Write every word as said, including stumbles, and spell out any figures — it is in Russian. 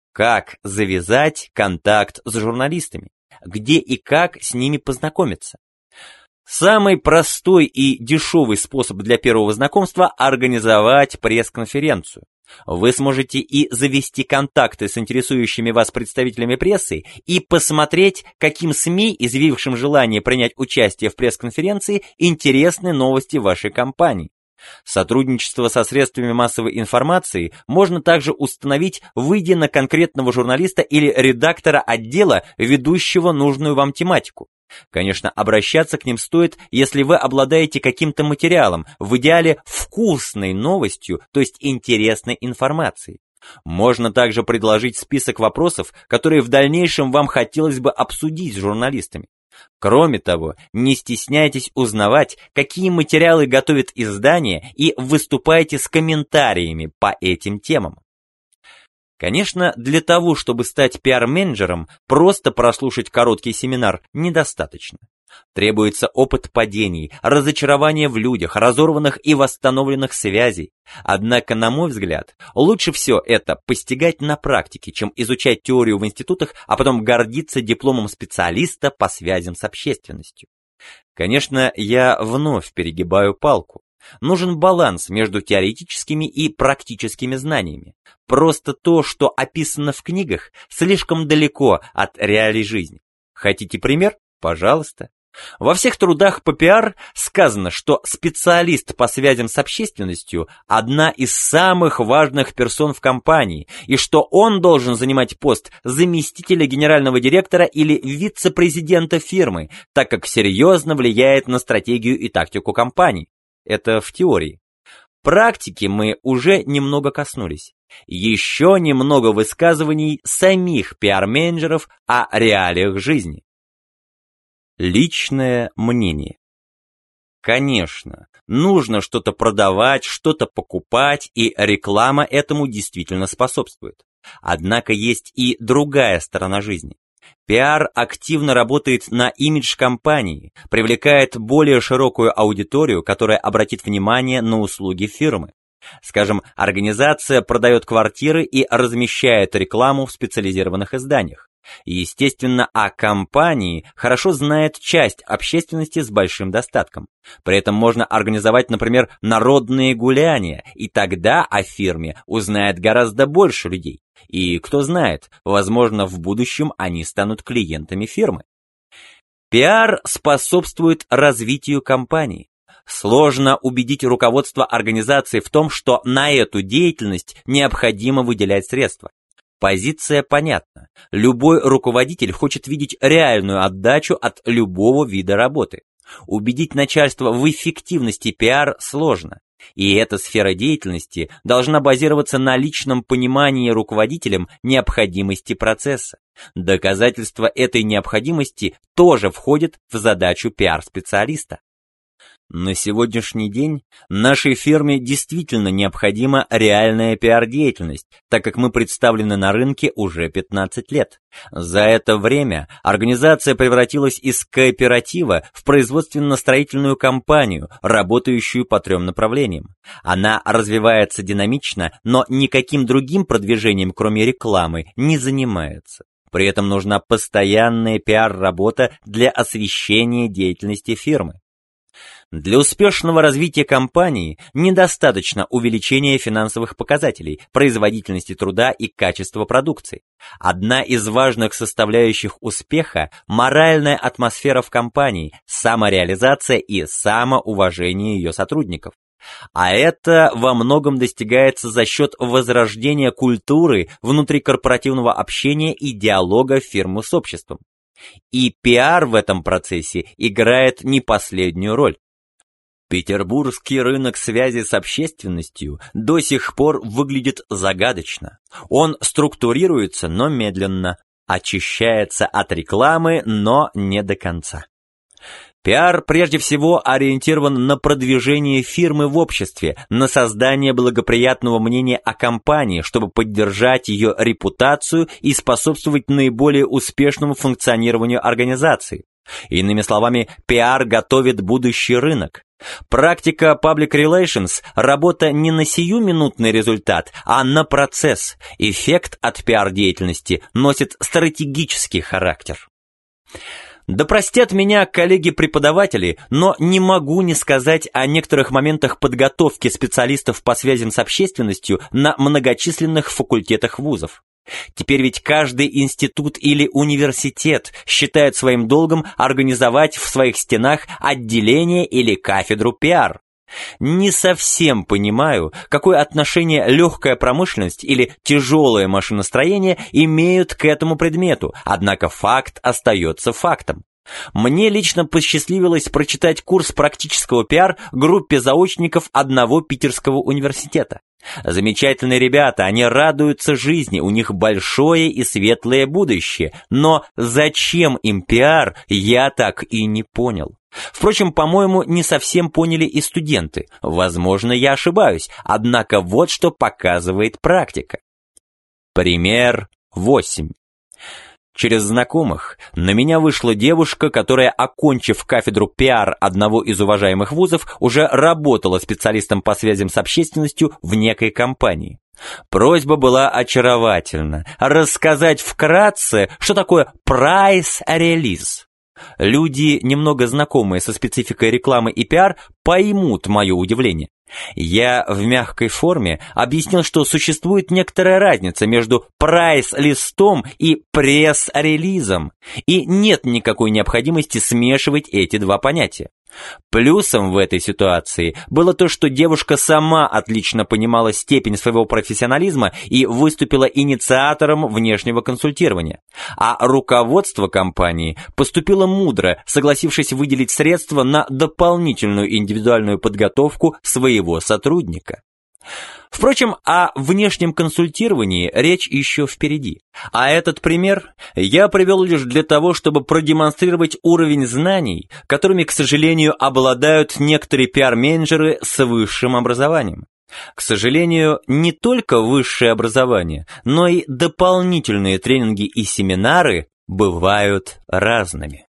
Как завязать контакт с журналистами? Где и как с ними познакомиться? Самый простой и дешевый способ для первого знакомства – организовать пресс-конференцию. Вы сможете и завести контакты с интересующими вас представителями прессы, и посмотреть, каким СМИ, изъявившим желание принять участие в пресс-конференции, интересны новости вашей компании. Сотрудничество со средствами массовой информации можно также установить, выйдя на конкретного журналиста или редактора отдела, ведущего нужную вам тематику. Конечно, обращаться к ним стоит, если вы обладаете каким-то материалом, в идеале вкусной новостью, то есть интересной информацией. Можно также предложить список вопросов, которые в дальнейшем вам хотелось бы обсудить с журналистами. Кроме того, не стесняйтесь узнавать, какие материалы готовит издание, и выступайте с комментариями по этим темам. Конечно, для того, чтобы стать пиар-менеджером, просто прослушать короткий семинар недостаточно. Требуется опыт падений, разочарования в людях, разорванных и восстановленных связей. Однако, на мой взгляд, лучше все это постигать на практике, чем изучать теорию в институтах, а потом гордиться дипломом специалиста по связям с общественностью. Конечно, я вновь перегибаю палку. Нужен баланс между теоретическими и практическими знаниями. Просто то, что описано в книгах, слишком далеко от реалий жизни. Хотите пример? Пожалуйста. Во всех трудах по пиар сказано, что специалист по связям с общественностью – одна из самых важных персон в компании, и что он должен занимать пост заместителя генерального директора или вице-президента фирмы, так как серьезно влияет на стратегию и тактику компании. Это в теории. В практике мы уже немного коснулись. Еще немного высказываний самих пиар-менеджеров о реалиях жизни. Личное мнение. Конечно, нужно что-то продавать, что-то покупать, и реклама этому действительно способствует. Однако есть и другая сторона жизни. Пиар активно работает на имидж компании, привлекает более широкую аудиторию, которая обратит внимание на услуги фирмы. Скажем, организация продает квартиры и размещает рекламу в специализированных изданиях. Естественно, о компании хорошо знает часть общественности с большим достатком. При этом можно организовать, например, народные гуляния, и тогда о фирме узнает гораздо больше людей. И кто знает, возможно, в будущем они станут клиентами фирмы. Пиар способствует развитию компании. Сложно убедить руководство организации в том, что на эту деятельность необходимо выделять средства. Позиция понятна. Любой руководитель хочет видеть реальную отдачу от любого вида работы. Убедить начальство в эффективности пиар сложно. И эта сфера деятельности должна базироваться на личном понимании руководителем необходимости процесса. Доказательство этой необходимости тоже входит в задачу пиар-специалиста. На сегодняшний день нашей фирме действительно необходима реальная пиар-деятельность, так как мы представлены на рынке уже пятнадцать лет. За это время организация превратилась из кооператива в производственно-строительную компанию, работающую по трем направлениям. Она развивается динамично, но никаким другим продвижением, кроме рекламы, не занимается. При этом нужна постоянная пиар-работа для освещения деятельности фирмы. Для успешного развития компании недостаточно увеличения финансовых показателей, производительности труда и качества продукции. Одна из важных составляющих успеха – моральная атмосфера в компании, самореализация и самоуважение ее сотрудников. А это во многом достигается за счет возрождения культуры внутрикорпоративного общения и диалога фирмы с обществом. И пиар в этом процессе играет не последнюю роль. Петербургский рынок связи с общественностью до сих пор выглядит загадочно. Он структурируется, но медленно, очищается от рекламы, но не до конца. Пиар прежде всего ориентирован на продвижение фирмы в обществе, на создание благоприятного мнения о компании, чтобы поддержать ее репутацию и способствовать наиболее успешному функционированию организации. Иными словами, пиар готовит будущий рынок. Практика Public Relations – работа не на сиюминутный результат, а на процесс. Эффект от пиар-деятельности носит стратегический характер. Да простят меня коллеги-преподаватели, но не могу не сказать о некоторых моментах подготовки специалистов по связям с общественностью на многочисленных факультетах вузов. Теперь ведь каждый институт или университет считает своим долгом организовать в своих стенах отделение или кафедру пиар. Не совсем понимаю, какое отношение легкая промышленность или тяжелое машиностроение имеют к этому предмету, однако факт остается фактом. Мне лично посчастливилось прочитать курс практического пиар группе заочников одного питерского университета. Замечательные ребята, они радуются жизни, у них большое и светлое будущее, но зачем им пиар, я так и не понял. Впрочем, по-моему, не совсем поняли и студенты. Возможно, я ошибаюсь, однако вот что показывает практика. Пример восемь. Через знакомых на меня вышла девушка, которая, окончив кафедру пиар одного из уважаемых вузов, уже работала специалистом по связям с общественностью в некой компании. Просьба была очаровательна – рассказать вкратце, что такое прайс-релиз. Люди, немного знакомые со спецификой рекламы и пиар, поймут мое удивление. Я в мягкой форме объяснил, что существует некоторая разница между прайс-листом и пресс-релизом, и нет никакой необходимости смешивать эти два понятия. Плюсом в этой ситуации было то, что девушка сама отлично понимала степень своего профессионализма и выступила инициатором внешнего консультирования. А руководство компании поступило мудро, согласившись выделить средства на дополнительную индивидуальную подготовку своего сотрудника. Впрочем, о внешнем консультировании речь еще впереди. А этот пример я привел лишь для того, чтобы продемонстрировать уровень знаний, которыми, к сожалению, обладают некоторые пиар-менеджеры с высшим образованием. К сожалению, не только высшее образование, но и дополнительные тренинги и семинары бывают разными.